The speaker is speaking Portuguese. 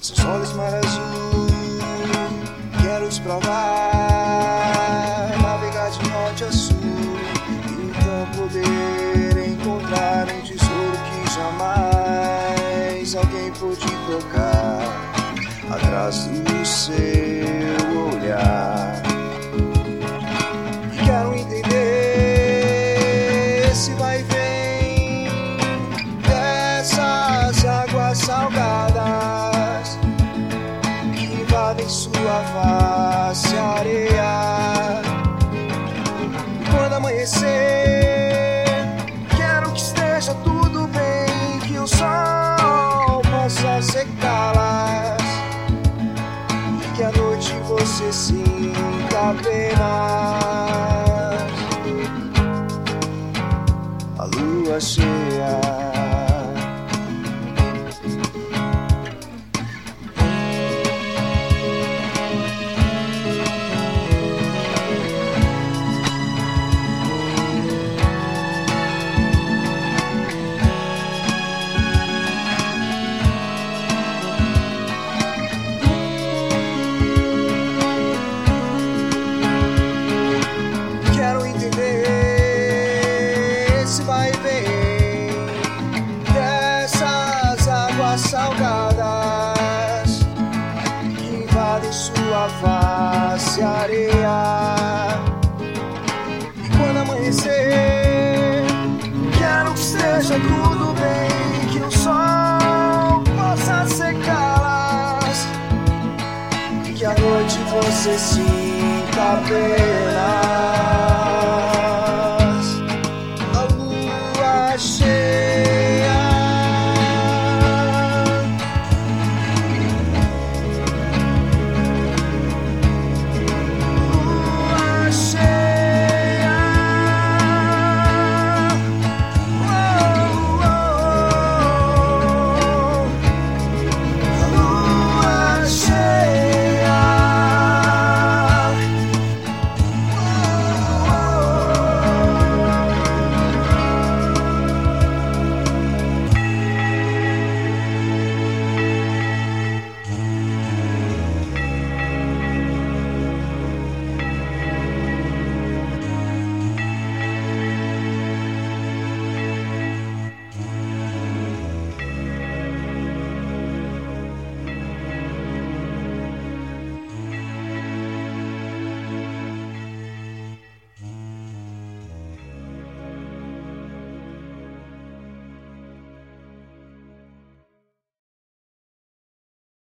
seus olhos mar azul, quero desbravar, navegar de norte a sul, e então poder encontrar um tesouro que jamais alguém pôde tocar, atrás do seu olhar. E quero entender esse vai e vem dessas águas salgadas que invadem sua face, areia. E quando amanhecer, quero que esteja tudo bem, que o sol possa secá-las, e que à noite você sinta apenas a lua cheia. Salgadas que invadem sua face, areia. E quando amanhecer, quero que esteja tudo bem, que o sol possa secá-las, e que à noite você sinta apenas